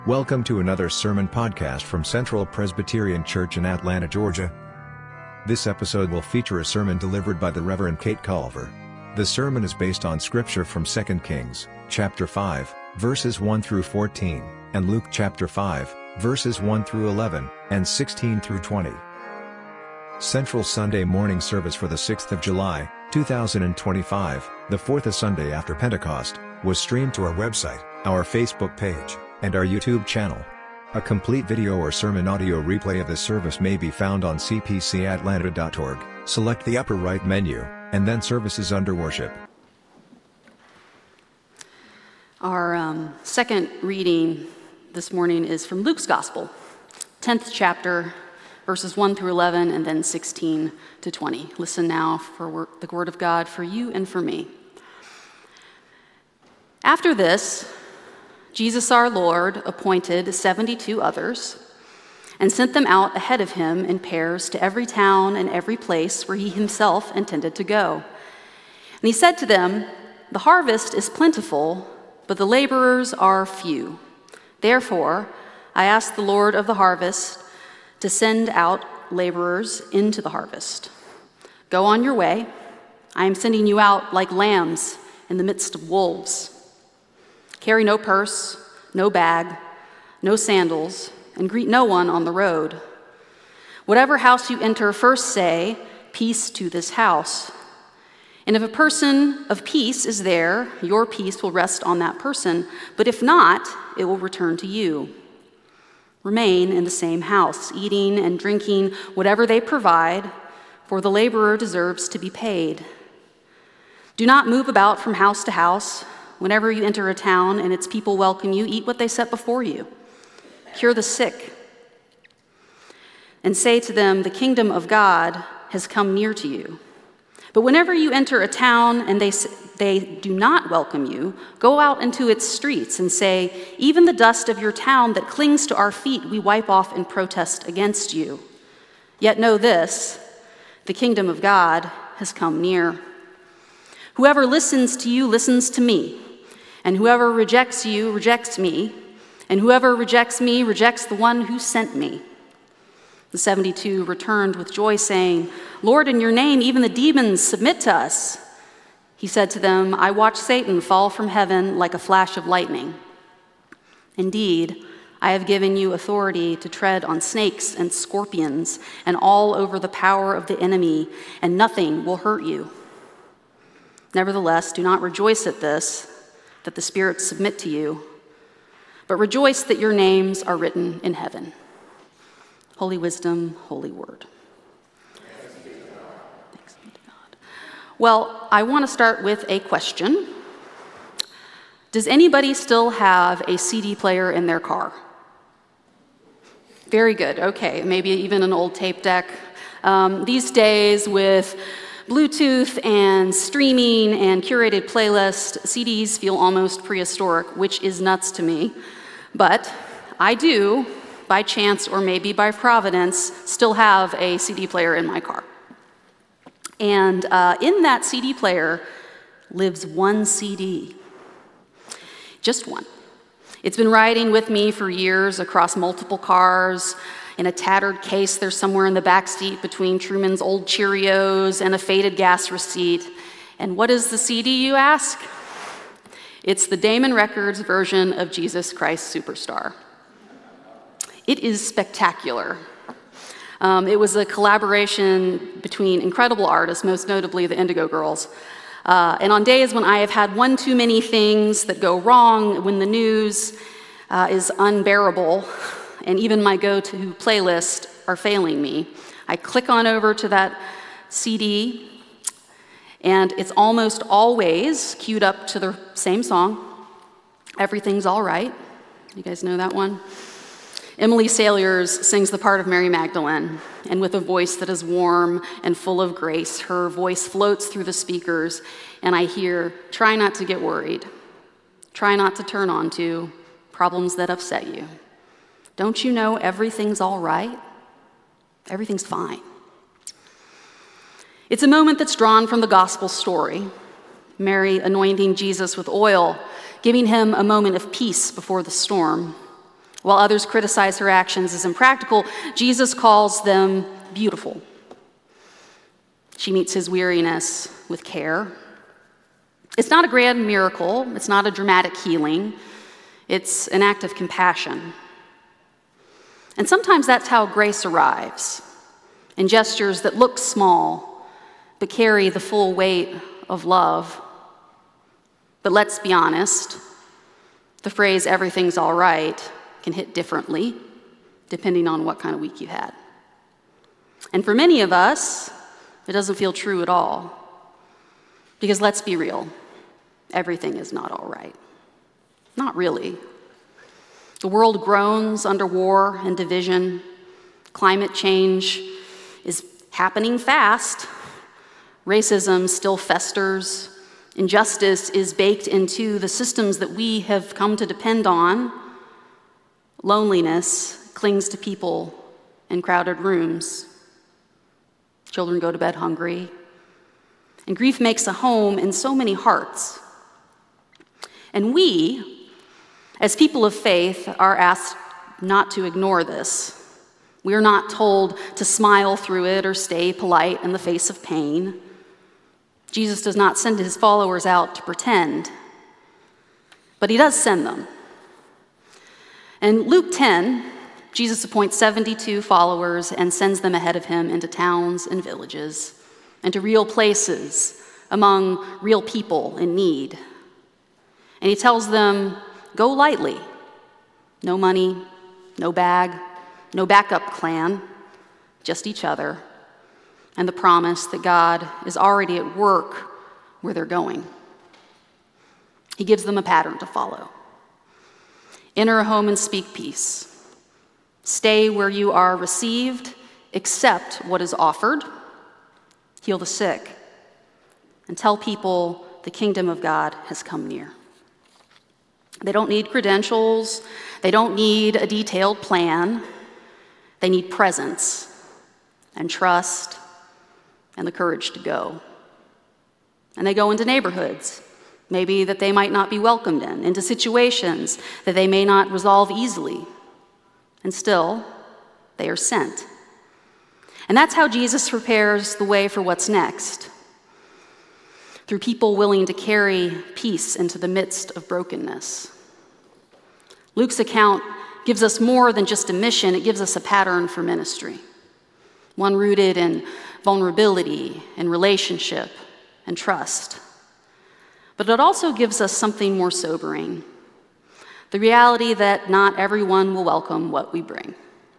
Welcome to another sermon podcast from Central Presbyterian Church in Atlanta, Georgia. This episode will feature a sermon delivered by the Reverend Kate Culver. The sermon is based on scripture from 2 Kings, chapter 5, verses 1 through 14, and Luke chapter 5, verses 1 through 11, and 16 through 20. Central Sunday morning service for the 6th of July, 2025, the fourth Sunday after Pentecost, was streamed to our website, our Facebook page, and our YouTube channel. A complete video or sermon audio replay of this service may be found on cpcatlanta.org. Select the upper right menu, and then Services under Worship. Our second reading this morning is from Luke's Gospel, 10th chapter, verses 1 through 11, and then 16 to 20. Listen now for the word of God for you and for me. After this, Jesus our Lord appointed 72 others and sent them out ahead of him in pairs to every town and every place where he himself intended to go. And he said to them, "The harvest is plentiful, but the laborers are few. Therefore, I ask the Lord of the harvest to send out laborers into the harvest. Go on your way. I am sending you out like lambs in the midst of wolves. Carry no purse, no bag, no sandals, and greet no one on the road. Whatever house you enter, first say, 'Peace to this house.' And if a person of peace is there, your peace will rest on that person, but if not, it will return to you. Remain in the same house, eating and drinking whatever they provide, for the laborer deserves to be paid. Do not move about from house to house. Whenever you enter a town and its people welcome you, eat what they set before you. Cure the sick, and say to them, 'The kingdom of God has come near to you.' But whenever you enter a town and they do not welcome you, go out into its streets and say, 'Even the dust of your town that clings to our feet we wipe off in protest against you.' Yet know this, the kingdom of God has come near. Whoever listens to you listens to me, and whoever rejects you rejects me, and whoever rejects me rejects the one who sent me." The 72 returned with joy, saying, "Lord, in your name even the demons submit to us." He said to them, "I watched Satan fall from heaven like a flash of lightning. Indeed, I have given you authority to tread on snakes and scorpions and all over the power of the enemy, and nothing will hurt you. Nevertheless, do not rejoice at this, that the spirits submit to you, but rejoice that your names are written in heaven." Holy wisdom, holy word. Thanks be to God. Well, I want to start with a question. Does anybody still have a CD player in their car? Very good, okay, maybe even an old tape deck. These days with Bluetooth and streaming and curated playlist, CDs feel almost prehistoric, which is nuts to me. But I do, by chance or maybe by providence, still have a CD player in my car. And in that CD player lives one CD. Just one. It's been riding with me for years across multiple cars. In a tattered case, there's somewhere in the back seat between Truman's old Cheerios and a faded gas receipt. And what is the CD, you ask? It's the Damon Records version of Jesus Christ Superstar. It is spectacular. It was a collaboration between incredible artists, most notably the Indigo Girls. And on days when I have had one too many things that go wrong, when the news is unbearable, and even my go-to playlist are failing me, I click on over to that CD, and it's almost always queued up to the same song, "Everything's All Right." You guys know that one? Emily Saliers sings the part of Mary Magdalene, and with a voice that is warm and full of grace, her voice floats through the speakers, and I hear, "Try not to get worried. Try not to turn on to problems that upset you. Don't you know everything's all right? Everything's fine." It's a moment that's drawn from the gospel story. Mary anointing Jesus with oil, giving him a moment of peace before the storm. While others criticize her actions as impractical, Jesus calls them beautiful. She meets his weariness with care. It's not a grand miracle. It's not a dramatic healing. It's an act of compassion. And sometimes that's how grace arrives, in gestures that look small, but carry the full weight of love. But let's be honest, the phrase "everything's all right" can hit differently, depending on what kind of week you had. And for many of us, it doesn't feel true at all. Because let's be real, everything is not all right. Not really. The world groans under war and division. Climate change is happening fast. Racism still festers. Injustice is baked into the systems that we have come to depend on. Loneliness clings to people in crowded rooms. Children go to bed hungry. And grief makes a home in so many hearts. And we, as people of faith, are asked not to ignore this. We are not told to smile through it or stay polite in the face of pain. Jesus does not send his followers out to pretend, but he does send them. In Luke 10, Jesus appoints 72 followers and sends them ahead of him into towns and villages, and to real places among real people in need. And he tells them, go lightly. No money, no bag, no backup plan, just each other, and the promise that God is already at work where they're going. He gives them a pattern to follow. Enter a home and speak peace. Stay where you are received, accept what is offered, heal the sick, and tell people the kingdom of God has come near. They don't need credentials. They don't need a detailed plan. They need presence and trust and the courage to go. And they go into neighborhoods, maybe that they might not be welcomed in, into situations that they may not resolve easily. And still, they are sent. And that's how Jesus prepares the way for what's next, through people willing to carry peace into the midst of brokenness. Luke's account gives us more than just a mission, it gives us a pattern for ministry, one rooted in vulnerability and relationship and trust. But it also gives us something more sobering, the reality that not everyone will welcome what we bring.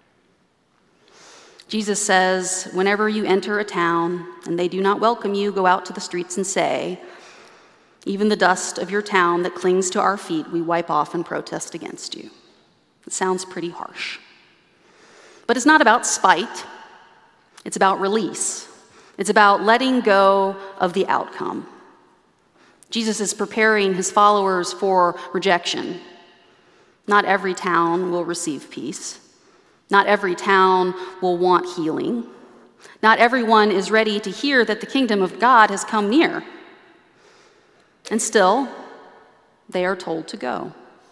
Jesus says, whenever you enter a town and they do not welcome you, go out to the streets and say, even the dust of your town that clings to our feet, we wipe off and protest against you. It sounds pretty harsh. But it's not about spite. It's about release. It's about letting go of the outcome. Jesus is preparing his followers for rejection. Not every town will receive peace. Not every town will want healing. Not everyone is ready to hear that the kingdom of God has come near. And still, they are told to go.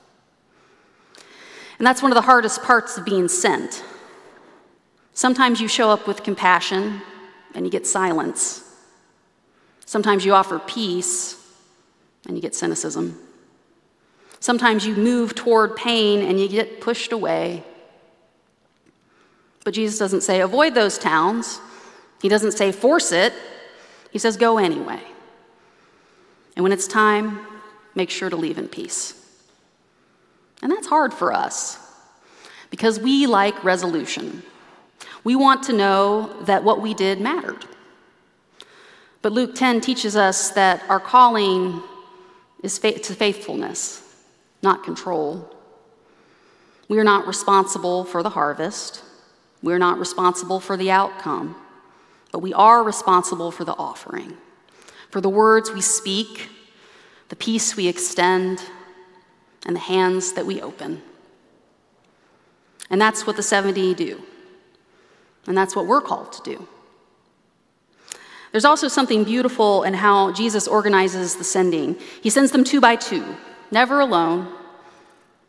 And that's one of the hardest parts of being sent. Sometimes you show up with compassion and you get silence. Sometimes you offer peace and you get cynicism. Sometimes you move toward pain and you get pushed away. But Jesus doesn't say, avoid those towns. He doesn't say, force it. He says, go anyway. And when it's time, make sure to leave in peace. And that's hard for us because we like resolution. We want to know that what we did mattered. But Luke 10 teaches us that our calling is to faithfulness, not control. We are not responsible for the harvest. We are not responsible for the outcome. But we are responsible for the offering, for the words we speak, the peace we extend, and the hands that we open. And that's what the 70 do. And that's what we're called to do. There's also something beautiful in how Jesus organizes the sending. He sends them 2 by 2, never alone.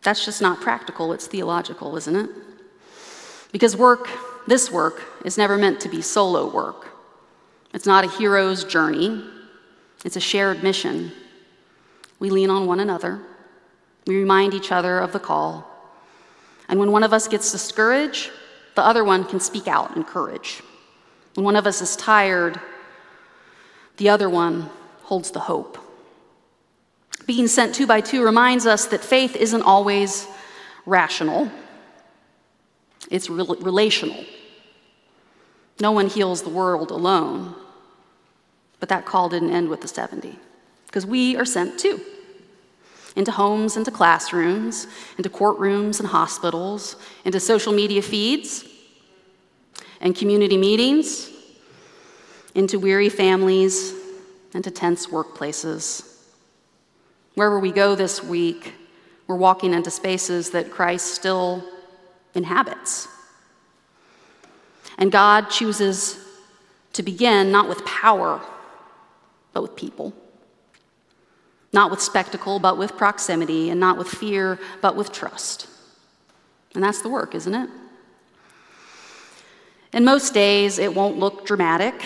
That's just not practical, it's theological, isn't it? Because this work, is never meant to be solo work. It's not a hero's journey, it's a shared mission. We lean on one another, we remind each other of the call, and when one of us gets discouraged, the other one can speak out in courage. When one of us is tired, the other one holds the hope. Being sent 2 by 2 reminds us that faith isn't always rational. It's relational. No one heals the world alone. But that call didn't end with the 70, because we are sent too. Into homes, into classrooms, into courtrooms and hospitals, into social media feeds and community meetings, into weary families, into tense workplaces. Wherever we go this week, we're walking into spaces that Christ still inhabits. And God chooses to begin not with power, but with people. Not with spectacle, but with proximity, and not with fear, but with trust. And that's the work, isn't it? And most days, it won't look dramatic.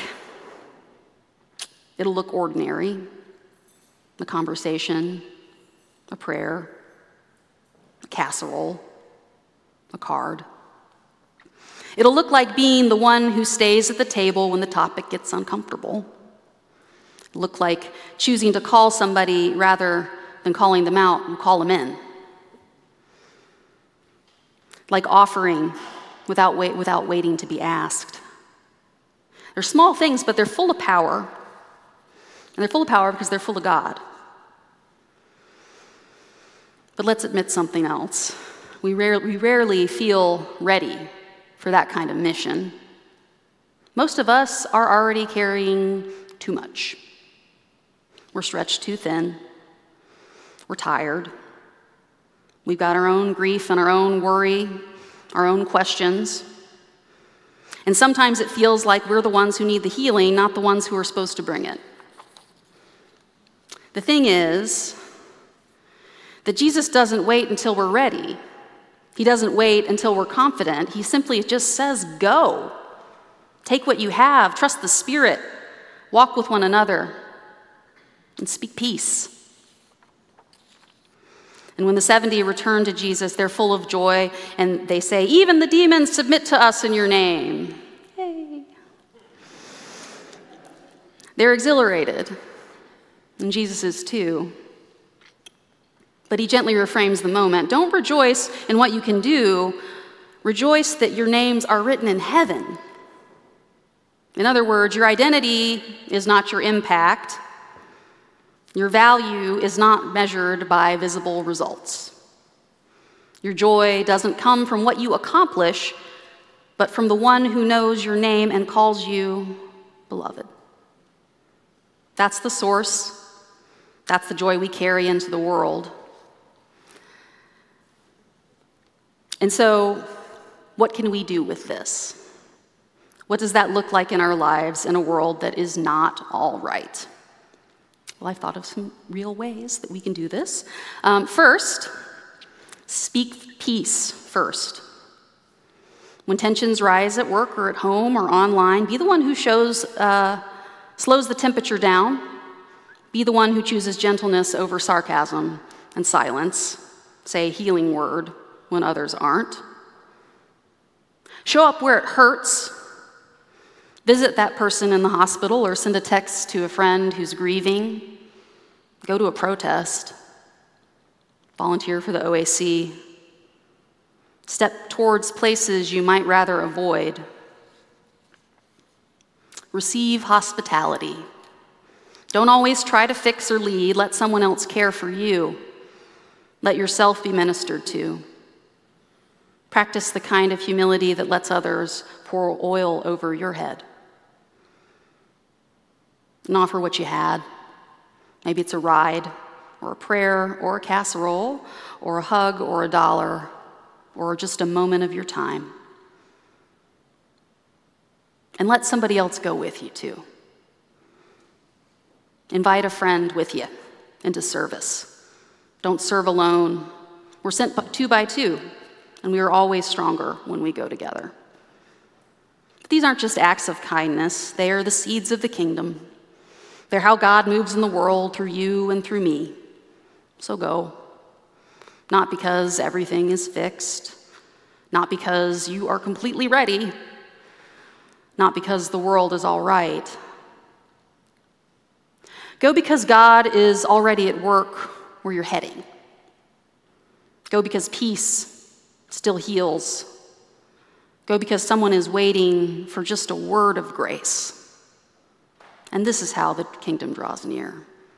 It'll look ordinary. A conversation, a prayer, a casserole, a card. It'll look like being the one who stays at the table when the topic gets uncomfortable. It'll look like choosing to call somebody rather than calling them out and call them in. Like offering without waiting to be asked. They're small things, but they're full of power. And they're full of power because they're full of God. But let's admit something else. We rarely feel ready for that kind of mission. Most of us are already carrying too much. We're stretched too thin. We're tired. We've got our own grief and our own worry, our own questions. And sometimes it feels like we're the ones who need the healing, not the ones who are supposed to bring it. The thing is that Jesus doesn't wait until we're ready. He doesn't wait until we're confident. He simply just says, go. Take what you have, trust the Spirit, walk with one another, and speak peace. And when the 70 return to Jesus, they're full of joy, and they say, even the demons submit to us in your name. Yay. They're exhilarated, and Jesus is too. But he gently reframes the moment. Don't rejoice in what you can do. Rejoice that your names are written in heaven. In other words, your identity is not your impact. Your value is not measured by visible results. Your joy doesn't come from what you accomplish, but from the one who knows your name and calls you beloved. That's the source. That's the joy we carry into the world. And so, what can we do with this? What does that look like in our lives in a world that is not all right? Well, I've thought of some real ways that we can do this. First, speak peace first. When tensions rise at work or at home or online, be the one who slows the temperature down. Be the one who chooses gentleness over sarcasm and silence. Say a healing word when others aren't. Show up where it hurts. Visit that person in the hospital or send a text to a friend who's grieving. Go to a protest. Volunteer for the OAC. Step towards places you might rather avoid. Receive hospitality. Don't always try to fix or lead. Let someone else care for you. Let yourself be ministered to. Practice the kind of humility that lets others pour oil over your head. And offer what you had. Maybe it's a ride, or a prayer, or a casserole, or a hug, or $1, or just a moment of your time. And let somebody else go with you too. Invite a friend with you into service. Don't serve alone. We're sent two by two, and we are always stronger when we go together. But these aren't just acts of kindness. They are the seeds of the kingdom. They're how God moves in the world through you and through me. So go. Not because everything is fixed, not because you are completely ready, not because the world is all right. Go because God is already at work where you're heading. Go because peace still heals. Go because someone is waiting for just a word of grace. And this is how the kingdom draws near.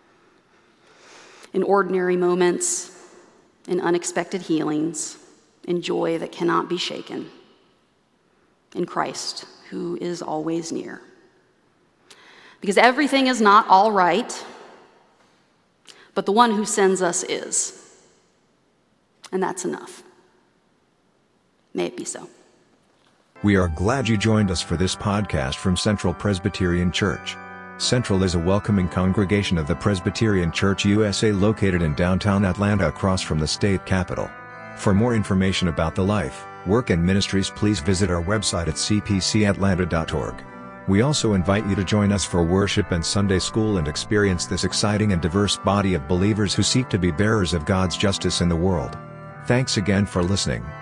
In ordinary moments, in unexpected healings, in joy that cannot be shaken, in Christ, who is always near. Because everything is not all right, but the one who sends us is. And that's enough. May it be so. We are glad you joined us for this podcast from Central Presbyterian Church. Central is a welcoming congregation of the Presbyterian Church USA located in downtown Atlanta across from the state capitol. For more information about the life, work and ministries, please visit our website at cpcatlanta.org. We also invite you to join us for worship and Sunday school and experience this exciting and diverse body of believers who seek to be bearers of God's justice in the world. Thanks again for listening.